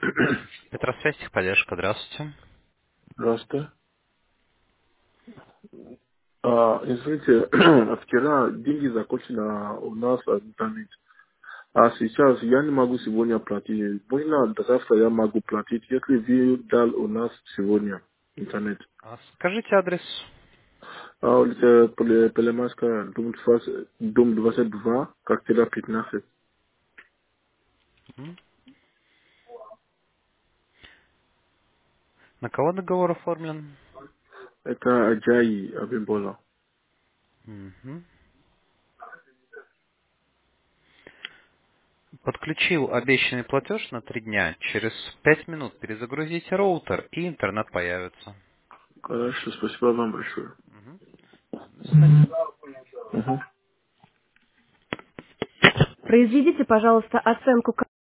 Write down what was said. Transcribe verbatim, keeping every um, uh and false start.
Петросвязь, техподдержка, здравствуйте. Здравствуйте. А, извините, вчера деньги закончили у нас в интернете. А сейчас я не могу сегодня платить. Можно до завтра я могу платить, если вы дал у нас сегодня интернет. А скажите адрес. А улица Поле- Полемайская, дом двадцать дом двадцать два, квартира пятнадцать. М? На кого договор оформлен? Это Аджаи Абимбола. Мгм. Подключил обещанный платеж на три дня. Через пять минут перезагрузите роутер, и интернет появится. Хорошо, спасибо вам большое. Мгм. До свидания. Мгм. Произведите, пожалуйста, оценку